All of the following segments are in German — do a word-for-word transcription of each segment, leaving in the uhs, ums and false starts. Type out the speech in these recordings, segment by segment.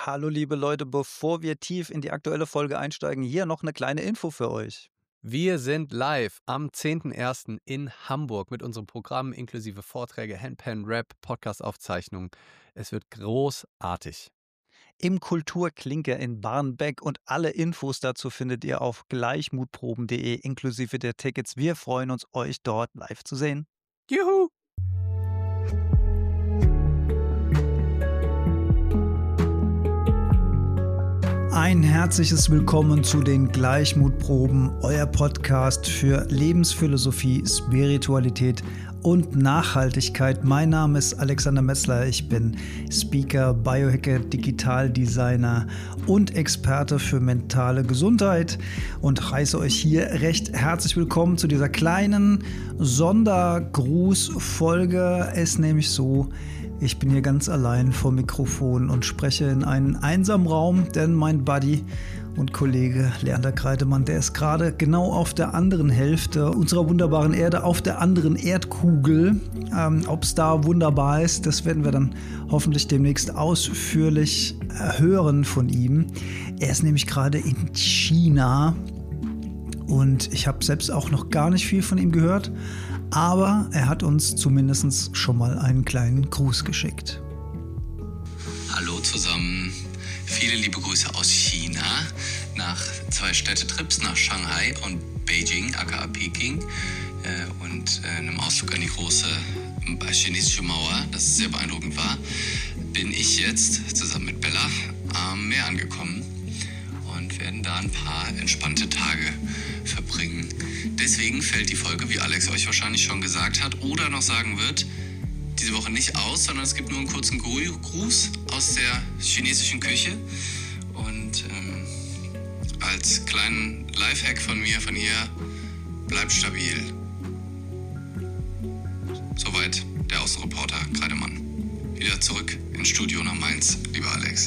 Hallo liebe Leute, bevor wir tief in die aktuelle Folge einsteigen, hier noch eine kleine Info für euch. Wir sind live am zehnten ersten in Hamburg mit unserem Programm inklusive Vorträge, Handpan, Rap, Podcast-Aufzeichnungen. Es wird großartig. Im Kulturklinker in Barmbek und alle Infos dazu findet ihr auf gleichmutproben punkt de inklusive der Tickets. Wir freuen uns, euch dort live zu sehen. Juhu! Ein herzliches Willkommen zu den Gleichmutproben, euer Podcast für Lebensphilosophie, Spiritualität und Nachhaltigkeit. Mein Name ist Alexander Metzler, ich bin Speaker, Biohacker, Digitaldesigner und Experte für mentale Gesundheit und heiße euch hier recht herzlich willkommen zu dieser kleinen Sondergrußfolge. Es ist nämlich so, ich bin hier ganz allein vor Mikrofon und spreche in einen einsamen Raum, denn mein Buddy und Kollege Leander Kreidemann, der ist gerade genau auf der anderen Hälfte unserer wunderbaren Erde, auf der anderen Erdkugel. Ähm, Ob es da wunderbar ist, das werden wir dann hoffentlich demnächst ausführlich hören von ihm. Er ist nämlich gerade in China und ich habe selbst auch noch gar nicht viel von ihm gehört. Aber er hat uns zumindest schon mal einen kleinen Gruß geschickt. Hallo zusammen, viele liebe Grüße aus China nach zwei Städtetrips, nach Shanghai und Beijing, aka Peking äh, und äh, einem Ausflug an die große äh, chinesische Mauer, das sehr beeindruckend war, bin ich jetzt zusammen mit Bella am Meer angekommen und werden da ein paar entspannte Tage verbringen. Deswegen fällt die Folge, wie Alex euch wahrscheinlich schon gesagt hat oder noch sagen wird, diese Woche nicht aus, sondern es gibt nur einen kurzen Gruß aus der chinesischen Küche. Und ähm, als kleinen Lifehack von mir, von hier, bleibt stabil. Soweit der Außenreporter Kreidemann. Wieder zurück ins Studio nach Mainz, lieber Alex.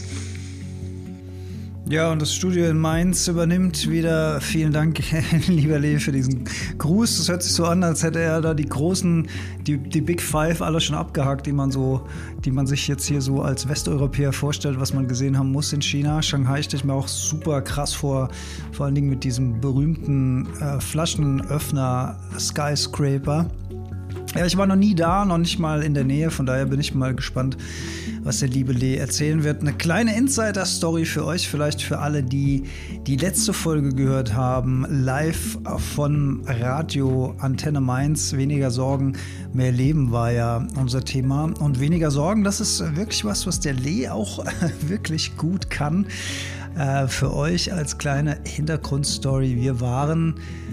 Ja, und das Studio in Mainz übernimmt wieder. Vielen Dank, lieber Lee, für diesen Gruß. Das hört sich so an, als hätte er da die großen, die, die Big Five alle schon abgehakt, die man so, die man sich jetzt hier so als Westeuropäer vorstellt, was man gesehen haben muss in China. Shanghai stelle ich mir auch super krass vor, vor allen Dingen mit diesem berühmten äh, Flaschenöffner Skyscraper. Ja, ich war noch nie da, noch nicht mal in der Nähe, von daher bin ich mal gespannt, was der liebe Lee erzählen wird. Eine kleine Insider-Story für euch, vielleicht für alle, die die letzte Folge gehört haben, live von Radio Antenne Mainz. Weniger Sorgen, mehr Leben war ja unser Thema. Und weniger Sorgen, das ist wirklich was, was der Lee auch wirklich gut kann. Äh, für euch als kleine Hintergrundstory, wir waren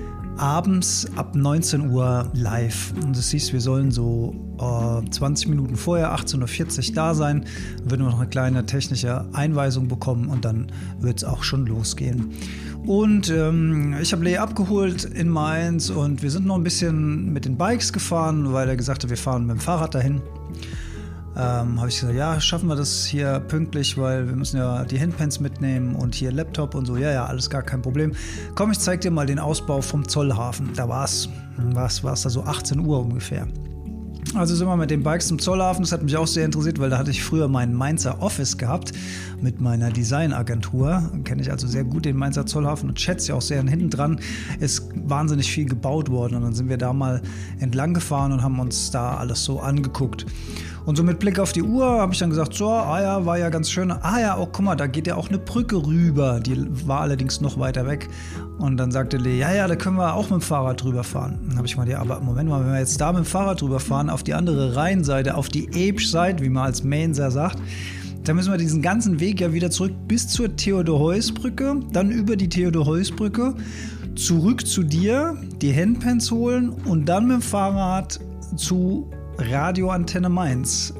abends ab neunzehn Uhr live. Und das hieß, wir sollen so äh, zwanzig Minuten vorher, achtzehn Uhr vierzig da sein. Dann würden wir noch eine kleine technische Einweisung bekommen und dann wird es auch schon losgehen. Und ähm, ich habe Lee abgeholt in Mainz und wir sind noch ein bisschen mit den Bikes gefahren, weil er gesagt hat, wir fahren mit dem Fahrrad dahin. Ähm, habe ich gesagt, ja, schaffen wir das hier pünktlich, weil wir müssen ja die Handpans mitnehmen und hier Laptop und so. Ja, ja, alles gar kein Problem. Komm, ich zeig dir mal den Ausbau vom Zollhafen. Da war es, was war es da so achtzehn Uhr ungefähr. Also sind wir mit den Bikes zum Zollhafen. Das hat mich auch sehr interessiert, weil da hatte ich früher mein Mainzer Office gehabt mit meiner Designagentur. Kenne ich also sehr gut den Mainzer Zollhafen und schätze ja auch sehr. Und hinten dran ist wahnsinnig viel gebaut worden. Und dann sind wir da mal entlang gefahren und haben uns da alles so angeguckt. Und so mit Blick auf die Uhr habe ich dann gesagt, so, ah ja, war ja ganz schön. Ah ja, oh, guck mal, da geht ja auch eine Brücke rüber. Die war allerdings noch weiter weg. Und dann sagte Lee, ja, ja, da können wir auch mit dem Fahrrad drüber fahren. Dann habe ich mal, ja, aber Moment mal, wenn wir jetzt da mit dem Fahrrad drüber fahren, auf die andere Rheinseite, auf die Eibsch-Seite, wie man als Mainzer sagt, dann müssen wir diesen ganzen Weg ja wieder zurück bis zur Theodor-Heuss-Brücke, dann über die Theodor-Heuss-Brücke, zurück zu dir, die Handpans holen und dann mit dem Fahrrad zu Radio Antenne Mainz.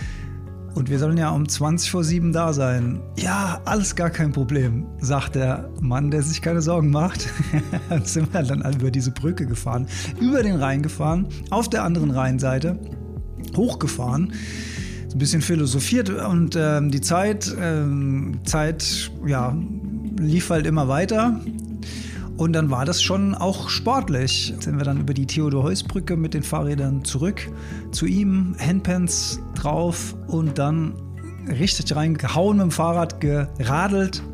Und wir sollen ja um zwanzig vor sieben da sein. Ja, alles gar kein Problem, sagt der Mann, der sich keine Sorgen macht. Dann sind wir dann über diese Brücke gefahren, über den Rhein gefahren, auf der anderen Rheinseite hochgefahren, so ein bisschen philosophiert und ähm, die Zeit, ähm, Zeit ja, lief halt immer weiter. Und dann war das schon auch sportlich. Sind wir dann über die Theodor-Heuss-Brücke mit den Fahrrädern zurück zu ihm, Handpans drauf und dann richtig reingehauen mit dem Fahrrad, geradelt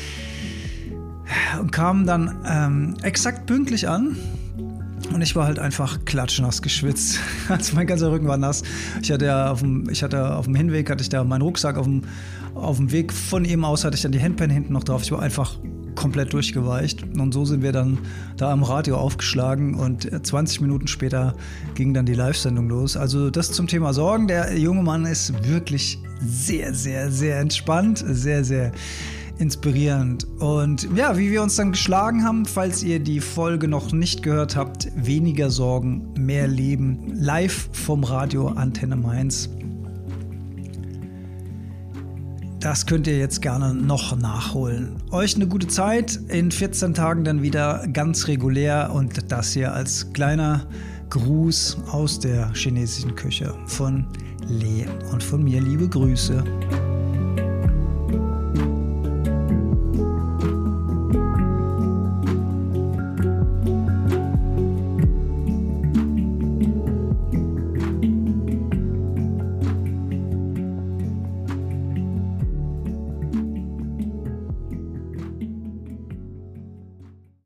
und kam dann ähm, exakt pünktlich an. Und ich war halt einfach klatschnass geschwitzt. Also mein ganzer Rücken war nass. Ich hatte ja auf dem, ich hatte auf dem Hinweg, hatte ich da meinen Rucksack, auf dem, auf dem Weg von ihm aus hatte ich dann die Handpan hinten noch drauf. Ich war einfach komplett durchgeweicht. Und so sind wir dann da am Radio aufgeschlagen und zwanzig Minuten später ging dann die Live-Sendung los. Also das zum Thema Sorgen. Der junge Mann ist wirklich sehr, sehr, sehr entspannt, sehr, sehr inspirierend. Und ja, wie wir uns dann geschlagen haben, falls ihr die Folge noch nicht gehört habt, weniger Sorgen, mehr Leben, live vom Radio Antenne Mainz. Das könnt ihr jetzt gerne noch nachholen. Euch eine gute Zeit, in vierzehn Tagen dann wieder ganz regulär und das hier als kleiner Gruß aus der chinesischen Küche von Lee und von mir liebe Grüße.